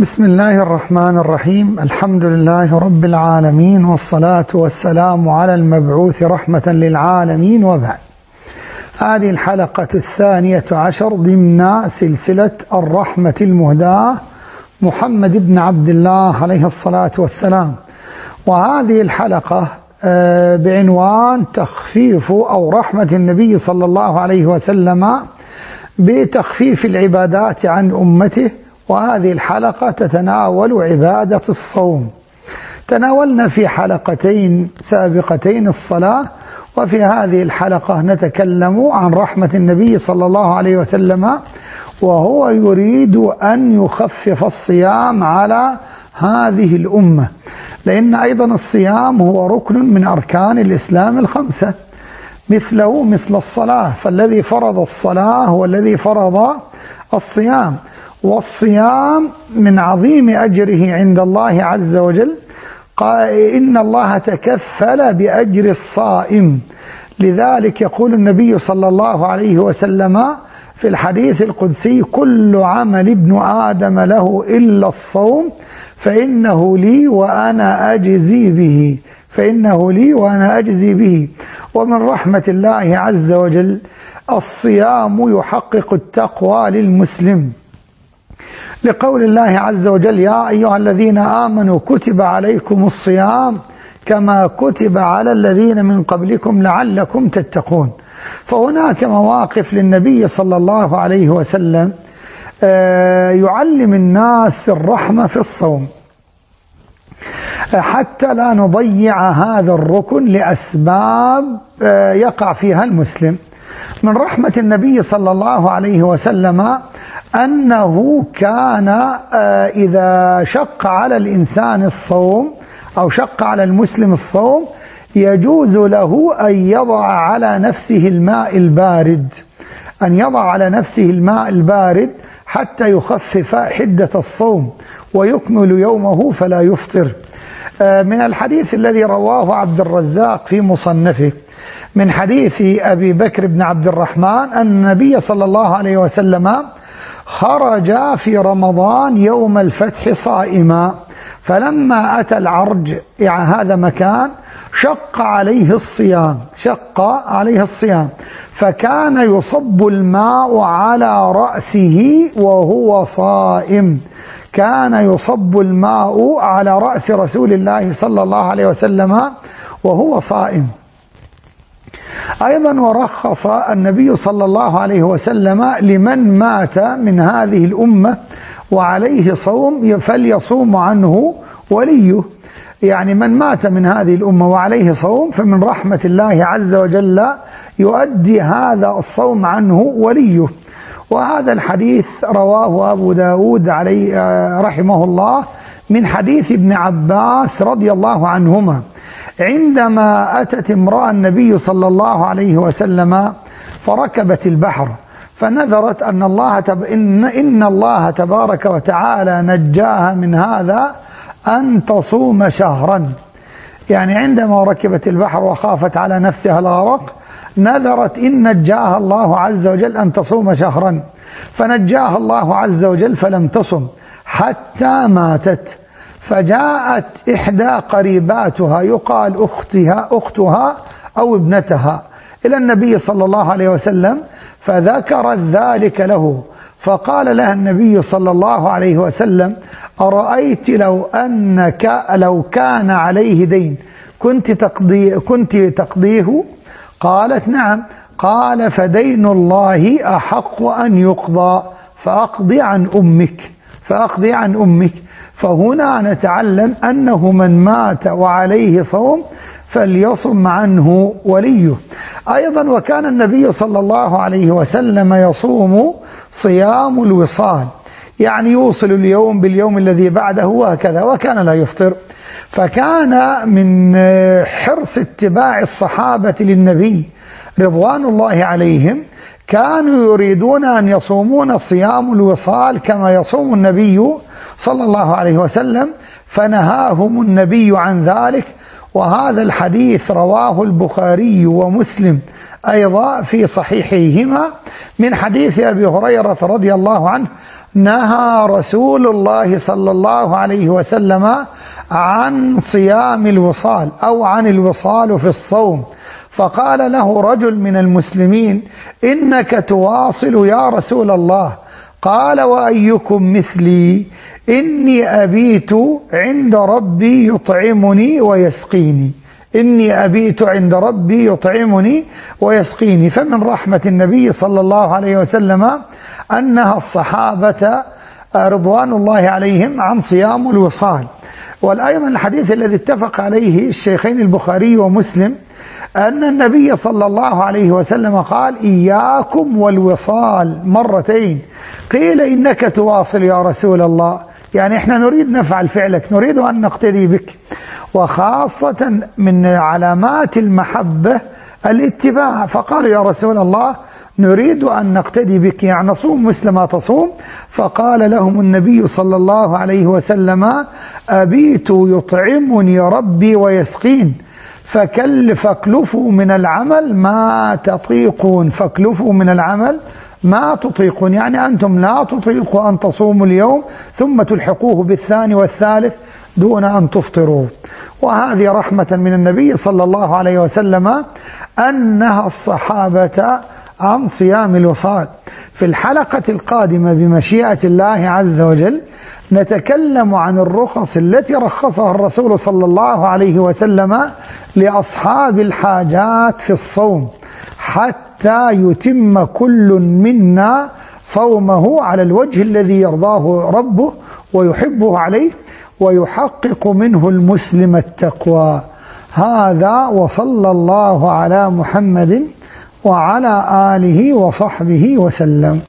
بسم الله الرحمن الرحيم. الحمد لله رب العالمين، والصلاة والسلام على المبعوث رحمة للعالمين، وبعد. هذه الحلقة 12 ضمن سلسلة الرحمة المهداة محمد بن عبد الله عليه الصلاة والسلام، وهذه الحلقة بعنوان تخفيف أو رحمة النبي صلى الله عليه وسلم بتخفيف العبادات عن أمته. وهذه الحلقة تتناول عبادة الصوم. تناولنا في حلقتين سابقتين الصلاة، وفي هذه الحلقة نتكلم عن رحمة النبي صلى الله عليه وسلم، وهو يريد أن يخفف الصيام على هذه الأمة، لأن أيضا الصيام هو ركن من أركان الإسلام الخمسة، مثل الصلاة، فالذي فرض الصلاة هو الذي فرض الصيام، والصيام من عظيم أجره عند الله عز وجل. قال إن الله تكفل بأجر الصائم، لذلك يقول النبي صلى الله عليه وسلم في الحديث القدسي: كل عمل ابن آدم له إلا الصوم فإنه لي وأنا أجزي به، فإنه لي وأنا أجزي به. ومن رحمة الله عز وجل الصيام يحقق التقوى للمسلم، لقول الله عز وجل: يا أيها الذين آمنوا كتب عليكم الصيام كما كتب على الذين من قبلكم لعلكم تتقون. فهناك مواقف للنبي صلى الله عليه وسلم يعلم الناس الرحمة في الصوم، حتى لا نضيع هذا الركن لأسباب يقع فيها المسلم. من رحمة النبي صلى الله عليه وسلم أنه كان إذا شق على الإنسان الصوم أو شق على المسلم الصوم يجوز له أن يضع على نفسه الماء البارد، حتى يخفف حدة الصوم ويكمل يومه فلا يفطر. من الحديث الذي رواه عبد الرزاق في مصنفه من حديث أبي بكر بن عبد الرحمن أن النبي صلى الله عليه وسلم خرج في رمضان يوم الفتح صائما، فلما أتى العرج، يعني هذا مكان، شق عليه الصيام، فكان يصب الماء على رأسه وهو صائم، كان يصب الماء على رأس رسول الله صلى الله عليه وسلم وهو صائم. أيضا ورخص النبي صلى الله عليه وسلم لمن مات من هذه الأمة وعليه صوم فليصوم عنه وليه، يعني من مات من هذه الأمة وعليه صوم فمن رحمة الله عز وجل يؤدي هذا الصوم عنه وليه. وهذا الحديث رواه أبو داود عليه رحمه الله من حديث ابن عباس رضي الله عنهما، عندما أتت امرأة النبي صلى الله عليه وسلم فركبت البحر، فنذرت أن إن الله تبارك وتعالى نجاها من هذا أن تصوم شهرا. يعني عندما ركبت البحر وخافت على نفسها الغرق نذرت إن نجاها الله عز وجل أن تصوم شهرا، فنجاها الله عز وجل فلم تصم حتى ماتت. فجاءت إحدى قريباتها يقال أختها أو ابنتها إلى النبي صلى الله عليه وسلم فذكرت ذلك له، فقال لها النبي صلى الله عليه وسلم: أرأيت لو كان عليه دين كنت تقضيه؟ قالت: نعم. قال: فدين الله أحق أن يقضى فأقضي عن أمك. فهنا نتعلم أنه من مات وعليه صوم فليصم عنه وليه. أيضا وكان النبي صلى الله عليه وسلم يصوم صيام الوصال، يعني يوصل اليوم باليوم الذي بعده وهكذا، وكان لا يفطر. فكان من حرص اتباع الصحابة للنبي رضوان الله عليهم، كانوا يريدون أن يصومون صيام الوصال كما يصوم النبي صلى الله عليه وسلم، فنهاهم النبي عن ذلك. وهذا الحديث رواه البخاري ومسلم أيضا في صحيحيهما من حديث أبي هريرة رضي الله عنه نهى رسول الله صلى الله عليه وسلم عن صيام الوصال أو عن الوصال في الصوم، فقال له رجل من المسلمين: إنك تواصل يا رسول الله. قال: وأيكم مثلي؟ إني أبيت عند ربي يطعمني ويسقيني. إني أبيت عند ربي يطعمني ويسقيني. فمن رحمة النبي صلى الله عليه وسلم أنها الصحابة رضوان الله عليهم عن صيام الوصال. والأيضا الحديث الذي اتفق عليه الشيخين البخاري ومسلم أن النبي صلى الله عليه وسلم قال: إياكم والوصال مرتين. قيل: إنك تواصل يا رسول الله، يعني إحنا نريد نفعل فعلك، نريد أن نقتدي بك، وخاصة من علامات المحبة الاتباع. فقال: يا رسول الله نريد أن نقتدي بك، يعني نصوم مثل ما تصوم. فقال لهم النبي صلى الله عليه وسلم: أبيت يطعمني ربي ويسقين، فاكلفوا من العمل ما تطيقون. فاكلفوا من العمل ما تطيقون، يعني أنتم لا تطيقوا أن تصوموا اليوم ثم تلحقوه بالثاني والثالث دون أن تفطروا. وهذه رحمة من النبي صلى الله عليه وسلم أنها الصحابة عن صيام الوصال. في الحلقة القادمة بمشيئة الله عز وجل نتكلم عن الرخص التي رخصها الرسول صلى الله عليه وسلم لأصحاب الحاجات في الصوم، حتى يتم كل منا صومه على الوجه الذي يرضاه ربه ويحبه عليه، ويحقق منه المسلم التقوى. هذا، وصلى الله على محمد وعلى آله وصحبه وسلم.